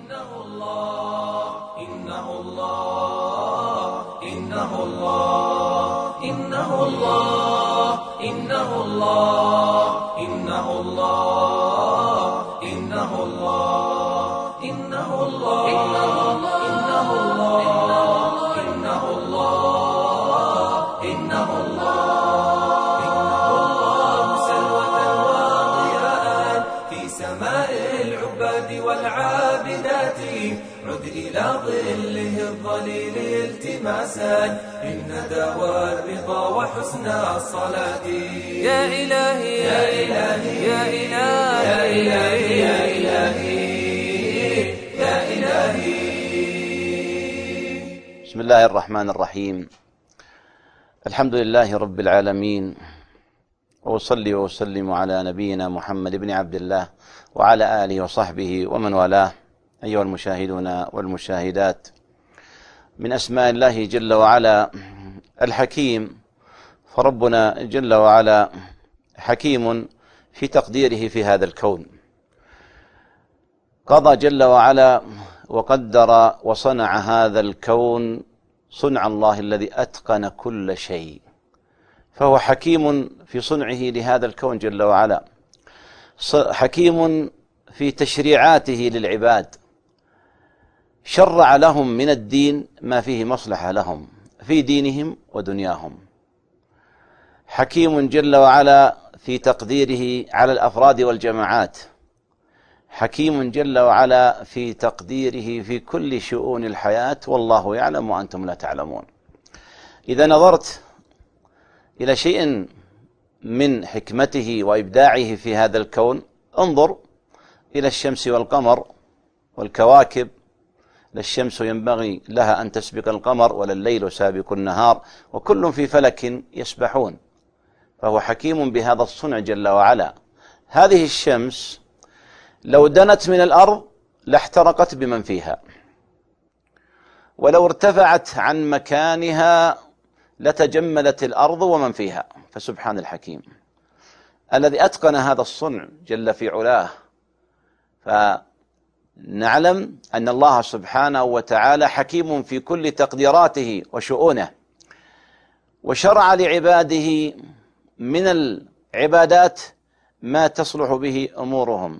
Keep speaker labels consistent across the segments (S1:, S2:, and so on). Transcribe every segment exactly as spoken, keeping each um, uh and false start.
S1: إنه الله إنه الله إنه الله إنه الله إنه الله إنه الله إنه الله إنه الله إنه الله إنه الله إنه الله سلوة وضياء في سماء العباد والعابدات عد إلى ظله الظليل التماسا إن دواء الرضا وحسن الصلاة.
S2: يا إلهي
S1: يا إلهي
S2: يا إلهي
S1: يا إلهي يا إلهي يا إلهي.
S3: بسم الله الرحمن الرحيم. الحمد لله رب العالمين، وأصلي وأسلم على نبينا محمد بن عبد الله وعلى آله وصحبه ومن والاه. أيها المشاهدون والمشاهدات، من أسماء الله جل وعلا الحكيم، فربنا جل وعلا حكيم في تقديره في هذا الكون. قضى جل وعلا وقدر وصنع هذا الكون صنع الله الذي أتقن كل شيء، فهو حكيم في صنعه لهذا الكون جل وعلا، حكيم في تشريعاته للعباد، شرع لهم من الدين ما فيه مصلحة لهم في دينهم ودنياهم. حكيم جل وعلا في تقديره على الأفراد والجماعات، حكيم جل وعلا في تقديره في كل شؤون الحياة، والله يعلم وأنتم لا تعلمون. إذا نظرت إلى شيء من حكمته وإبداعه في هذا الكون، انظر إلى الشمس والقمر والكواكب. لا الشمس ينبغي لها أن تسبق القمر ولا الليل سابق النهار، وكل في فلك يسبحون، فهو حكيم بهذا الصنع جل وعلا. هذه الشمس لو دنت من الأرض لاحترقت بمن فيها، ولو ارتفعت عن مكانها لتجملت الأرض ومن فيها. فسبحان الحكيم الذي أتقن هذا الصنع جل في علاه. فنعلم أن الله سبحانه وتعالى حكيم في كل تقديراته وشؤونه، وشرع لعباده من العبادات ما تصلح به أمورهم.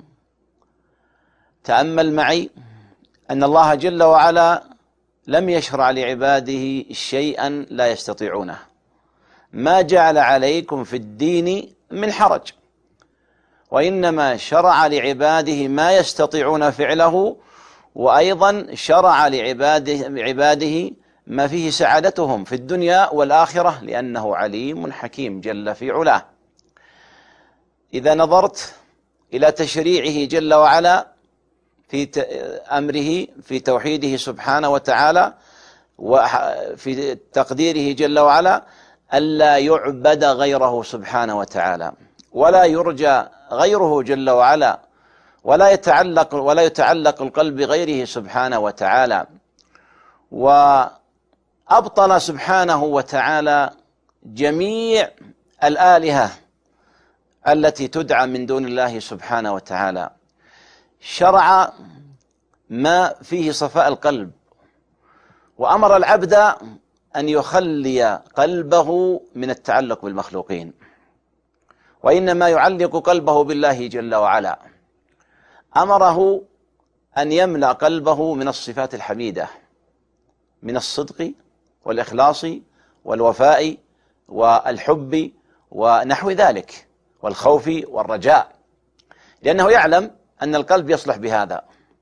S3: تأمل معي أن الله جل وعلا لم يشرع لعباده شيئا لا يستطيعونه. ما جعل عليكم في الدين من حرج، وإنما شرع لعباده ما يستطيعون فعله، وأيضا شرع لعباده عباده ما فيه سعادتهم في الدنيا والآخرة، لأنه عليم حكيم جل في علاه. إذا نظرت إلى تشريعه جل وعلا في أمره في توحيده سبحانه وتعالى، وفي تقديره جل وعلا ألا يعبد غيره سبحانه وتعالى، ولا يرجى غيره جل وعلا، ولا يتعلق ولا يتعلق القلب بغيره سبحانه وتعالى. وأبطل سبحانه وتعالى جميع الآلهة التي تدعى من دون الله سبحانه وتعالى. شرع ما فيه صفاء القلب، وأمر العبد أن يخلي قلبه من التعلق بالمخلوقين، وإنما يعلق قلبه بالله جل وعلا. أمره أن يملأ قلبه من الصفات الحميدة، من الصدق والإخلاص والوفاء والحب ونحو ذلك، والخوف والرجاء، لأنه يعلم أن القلب يصلح بهذا.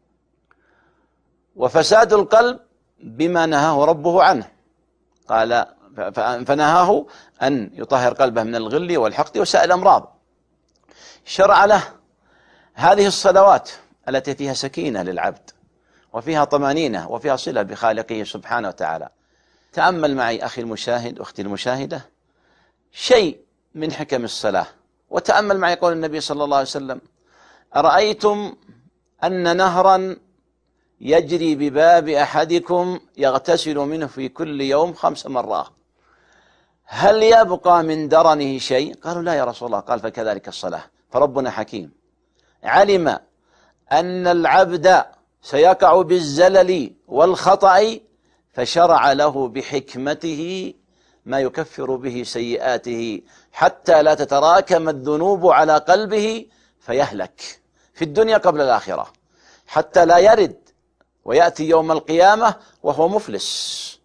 S3: وفساد القلب بما نهاه ربه عنه، قال فنهاه أن يطهر قلبه من الغل والحقد وسائر الأمراض. شرع له هذه الصلوات التي فيها سكينة للعبد، وفيها طمأنينة، وفيها صلة بخالقه سبحانه وتعالى. تأمل معي أخي المشاهد وأختي المشاهدة شيء من حكم الصلاة، وتأمل معي قول النبي صلى الله عليه وسلم: أرأيتم أن نهرا يجري بباب أحدكم يغتسل منه في كل يوم خمس مرات، هل يبقى من درنه شيء؟ قالوا: لا يا رسول الله. قال: فكذلك الصلاة. فربنا حكيم، علم أن العبد سيقع بالزلل والخطأ، فشرع له بحكمته ما يكفر به سيئاته حتى لا تتراكم الذنوب على قلبه فيهلك في الدنيا قبل الآخرة، حتى لا يرد ويأتي يوم القيامة وهو مفلس.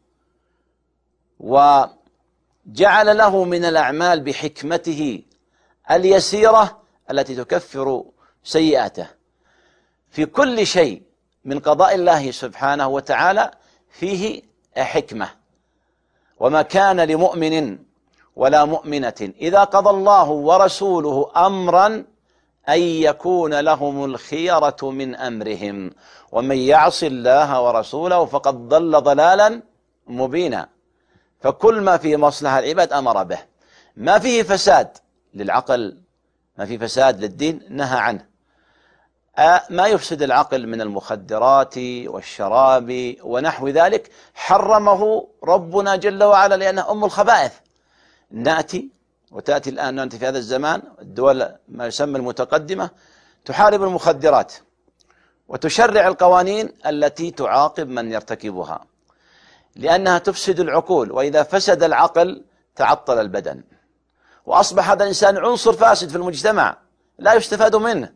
S3: وجعل له من الأعمال بحكمته اليسيرة التي تكفر سيئاته. في كل شيء من قضاء الله سبحانه وتعالى فيه حكمة. وما كان لمؤمن ولا مؤمنة إذا قضى الله ورسوله أمرا أن يكون لهم الخيرة من أمرهم ومن يعص الله ورسوله فقد ضل ضلالا مبينا. فكل ما فيه مصلحة العباد أمر به، ما فيه فساد للعقل، ما فيه فساد للدين نهى عنه. ما يفسد العقل من المخدرات والشراب ونحو ذلك حرمه ربنا جل وعلا لأنها أم الخبائث. نأتي وتأتي الآن نأتي في هذا الزمان الدول ما يسمى المتقدمة تحارب المخدرات وتشرع القوانين التي تعاقب من يرتكبها، لأنها تفسد العقول، وإذا فسد العقل تعطل البدن، وأصبح هذا الإنسان عنصر فاسد في المجتمع لا يستفاد منه.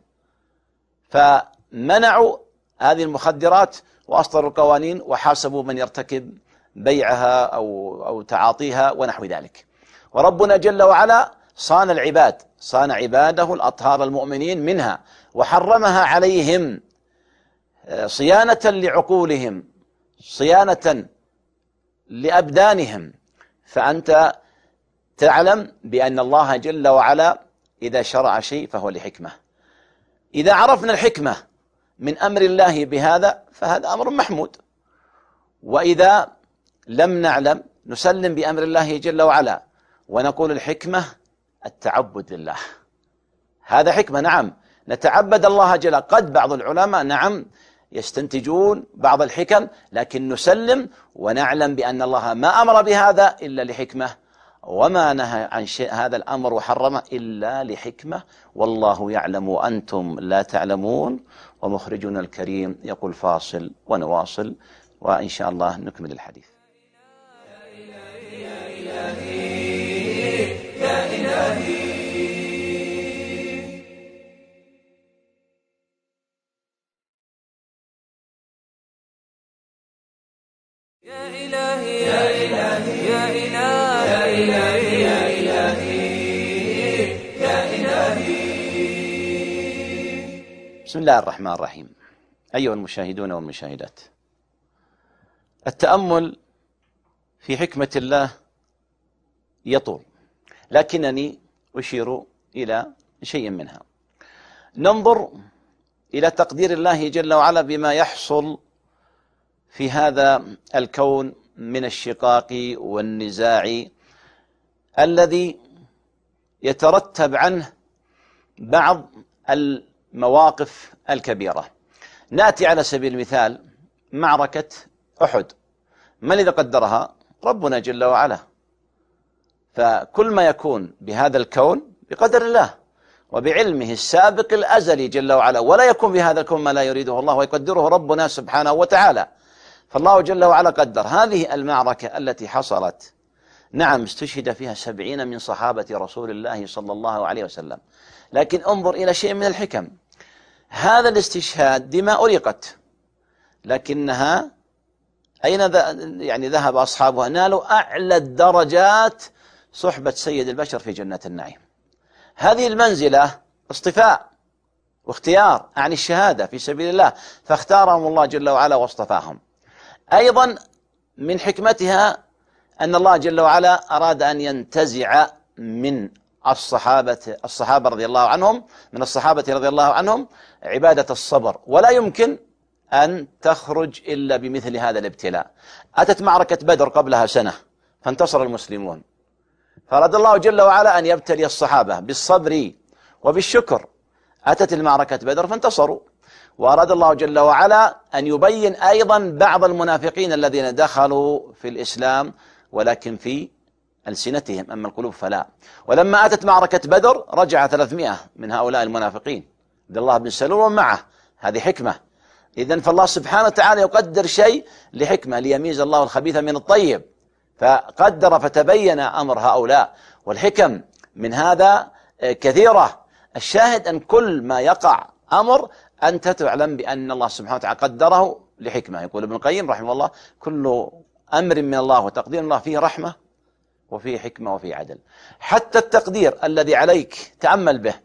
S3: فمنعوا هذه المخدرات وأصدروا القوانين وحاسبوا من يرتكب بيعها أو, أو تعاطيها ونحو ذلك. وربنا جل وعلا صان العباد، صان عباده الأطهار المؤمنين منها وحرمها عليهم صيانة لعقولهم، صيانة لأبدانهم. فأنت تعلم بأن الله جل وعلا إذا شرع شيء فهو لحكمة. إذا عرفنا الحكمة من أمر الله بهذا فهذا أمر محمود، وإذا لم نعلم نسلم بأمر الله جل وعلا ونقول الحكمة التعبد لله. هذا حكمة، نعم نتعبد الله جل. قد بعض العلماء نعم يستنتجون بعض الحكم، لكن نسلم ونعلم بأن الله ما أمر بهذا إلا لحكمة، وما نهى عن شيء هذا الأمر وحرمه إلا لحكمة، والله يعلم وأنتم لا تعلمون. ومخرجنا الكريم يقول فاصل ونواصل وإن شاء الله نكمل الحديث.
S1: يا إلهي يا إلهي
S2: يا إلهي يا إلهي يا إلهي
S1: يا إلهي يا إلهي.
S3: بسم الله الرحمن الرحيم. أيها المشاهدون والمشاهدات، التأمل في حكمة الله يطول، لكنني أشير إلى شيء منها. ننظر إلى تقدير الله جل وعلا بما يحصل في هذا الكون من الشقاق والنزاع الذي يترتب عنه بعض المواقف الكبيرة. نأتي على سبيل المثال معركة أحد، من الذي قدرها؟ ربنا جل وعلا. فكل ما يكون بهذا الكون بقدر الله وبعلمه السابق الأزلي جل وعلا، ولا يكون بهذا الكون ما لا يريده الله ويقدره ربنا سبحانه وتعالى. فالله جل وعلا قدر هذه المعركة التي حصلت. نعم استشهد فيها سبعين من صحابة رسول الله صلى الله عليه وسلم، لكن انظر إلى شيء من الحكم. هذا الاستشهاد دماء أريقت، لكنها أين يعني ذهب أصحابها؟ نالوا أعلى الدرجات، صحبة سيد البشر في جنة النعيم. هذه المنزلة اصطفاء واختيار عن الشهادة في سبيل الله، فاختارهم الله جل وعلا واصطفاهم. أيضا من حكمتها أن الله جل وعلا أراد أن ينتزع من الصحابة الصحابة رضي الله عنهم من الصحابة رضي الله عنهم عبادة الصبر، ولا يمكن أن تخرج إلا بمثل هذا الابتلاء. أتت معركة بدر قبلها سنة فانتصر المسلمون، فأراد الله جل وعلا أن يبتلي الصحابة بالصبر وبالشكر. أتت المعركة بدر فانتصروا، وأراد الله جل وعلا أن يبين أيضا بعض المنافقين الذين دخلوا في الإسلام ولكن في ألسنتهم، أما القلوب فلا. ولما أتت معركة بدر رجع ثلاثمائة من هؤلاء المنافقين، عبد الله بن سلول ومعه، هذه حكمة. إذن فالله سبحانه وتعالى يقدر شيء لحكمة، ليميز الله الخبيث من الطيب، فقدر فتبين أمر هؤلاء. والحكم من هذا كثيرة. الشاهد أن كل ما يقع أمر أنت تعلم بأن الله سبحانه وتعالى قدره لحكمة. يقول ابن القيم رحمه الله: كل أمر من الله وتقدير الله فيه رحمة وفيه حكمة وفيه عدل. حتى التقدير الذي عليك تأمل به.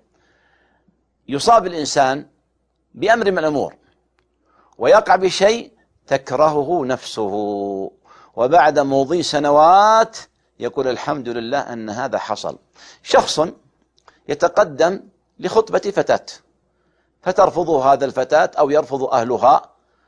S3: يصاب الإنسان بأمر من الأمور ويقع بشيء تكرهه نفسه، وبعد مضي سنوات يقول الحمد لله أن هذا حصل. شخص يتقدم لخطبة فتاة فترفض هذا الفتاة أو يرفض أهلها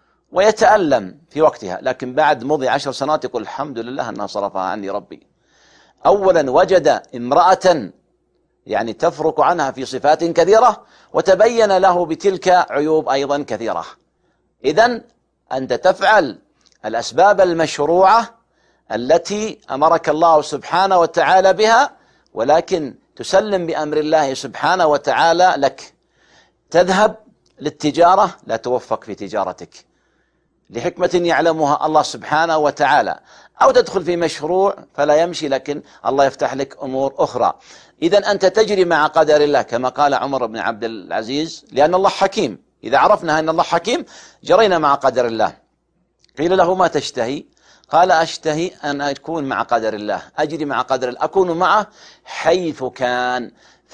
S3: ويتألم في وقتها، لكن بعد مضي عشر سنوات يقول الحمد لله أنها صرفها عني ربي. أولا وجد امرأة يعني تفرق عنها في صفات كثيرة، وتبين له بتلك عيوب أيضا كثيرة. إذن أنت تفعل الأسباب المشروعة التي أمرك الله سبحانه وتعالى بها، ولكن تسلم بأمر الله سبحانه وتعالى لك. تذهب للتجارة لا توفق في تجارتك لحكمة يعلمها الله سبحانه وتعالى، أو تدخل في مشروع فلا يمشي لكن الله يفتح لك أمور أخرى. إذن أنت تجري مع قدر الله كما قال عمر بن عبد العزيز: لأن الله حكيم. إذا عرفنا أن الله حكيم جرينا مع قدر الله. قيل له: ما تشتهي؟ قال: أشتهي أن أكون مع قدر الله، أجري مع قدر الله، أكون معه حيث كان.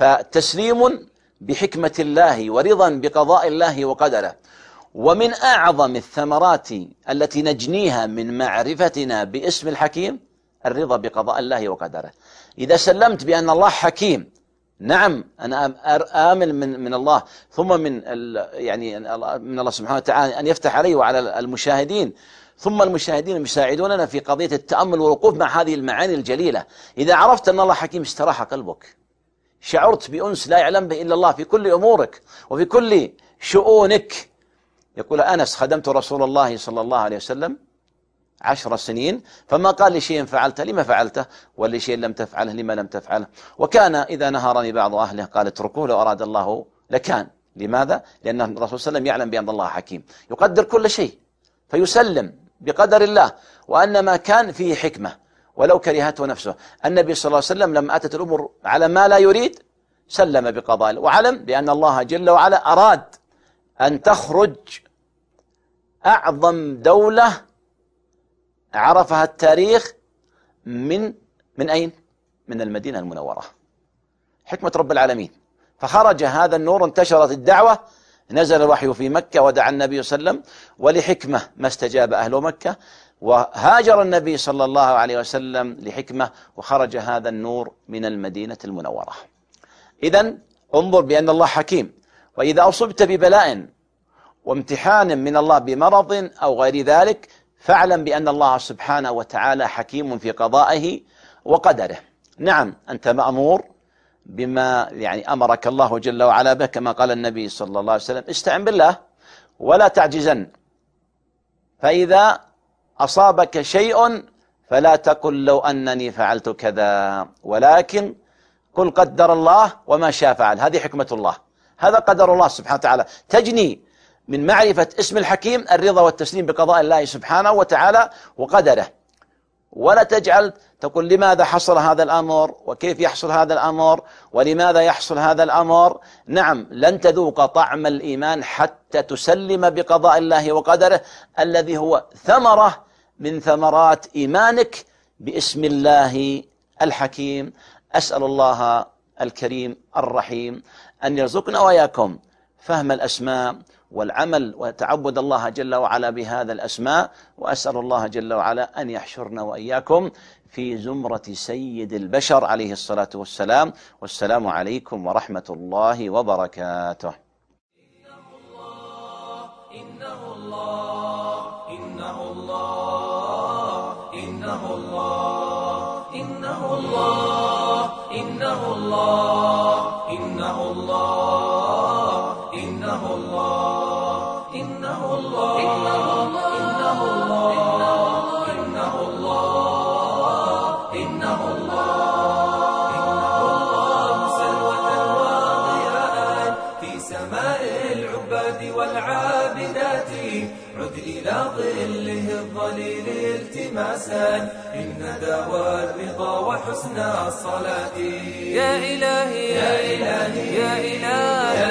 S3: فتسليم بحكمة الله ورضا بقضاء الله وقدره. ومن أعظم الثمرات التي نجنيها من معرفتنا باسم الحكيم الرضا بقضاء الله وقدره. إذا سلمت بأن الله حكيم، نعم أنا آمل من من الله، ثم من يعني من الله سبحانه وتعالى أن يفتح علي وعلى المشاهدين، ثم المشاهدين يساعدوننا في قضية التأمل والوقوف مع هذه المعاني الجليلة. إذا عرفت أن الله حكيم استراح قلبك، شعرت بأنس لا يعلم به إلا الله في كل أمورك وفي كل شؤونك. يقول أنس: خدمت رسول الله صلى الله عليه وسلم عشر سنين فما قال لي شيء فعلته لما فعلته، ولشيء لم تفعله لما لم تفعله. وكان إذا نهرني بعض أهله قال: اتركوه لو أراد الله لكان. لماذا؟ لأن الرسول صلى الله عليه وسلم يعلم بأن الله حكيم، يقدر كل شيء فيسلم بقدر الله، وأن ما كان فيه حكمة ولو كرهته نفسه. النبي صلى الله عليه وسلم لما أتت الأمور على ما لا يريد سلم بقضاء الله، وعلم بأن الله جل وعلا أراد أن تخرج أعظم دولة عرفها التاريخ من من أين؟ من المدينة المنورة. حكمة رب العالمين. فخرج هذا النور، انتشرت الدعوة، نزل الوحي في مكة ودعا النبي صلى الله عليه وسلم، ولحكمة ما استجاب أهل مكة، وهاجر النبي صلى الله عليه وسلم لحكمة، وخرج هذا النور من المدينة المنورة. إذن انظر بأن الله حكيم. وإذا أصبت ببلاء وامتحان من الله بمرض أو غير ذلك فاعلم بأن الله سبحانه وتعالى حكيم في قضائه وقدره. نعم أنت مأمور بما يعني أمرك الله جل وعلا به، كما قال النبي صلى الله عليه وسلم: استعن بالله ولا تعجزن، فإذا أصابك شيء فلا تقل لو أنني فعلت كذا، ولكن قل قدر الله وما شاء فعل. هذه حكمة الله، هذا قدر الله سبحانه وتعالى. تجني من معرفة اسم الحكيم الرضا والتسليم بقضاء الله سبحانه وتعالى وقدره، ولا تجعل تقول لماذا حصل هذا الأمر وكيف يحصل هذا الأمر ولماذا يحصل هذا الأمر. نعم لن تذوق طعم الإيمان حتى تسلم بقضاء الله وقدره الذي هو ثمرة من ثمرات إيمانك باسم الله الحكيم. أسأل الله الكريم الرحيم أن يرزقنا وإياكم فهم الأسماء والعمل وتعبد الله جل وعلا بهذا الأسماء، وأسأل الله جل وعلا أن يحشرنا وإياكم في زمرة سيد البشر عليه الصلاة والسلام. والسلام عليكم ورحمة الله وبركاته.
S1: إنه الله إنه الله إنه الله إنه الله إنه الله إنه الله إنه الله إنه الله إنه الله إنه الله إنه الله سلوة وضياء في سماء العباد والعالم. دواها بذاتي عد إلى ظله الظليل التماسا إن دوا الرضا وحسن الصلاة.
S2: يا إلهي
S1: يا إلهي
S2: يا إلهي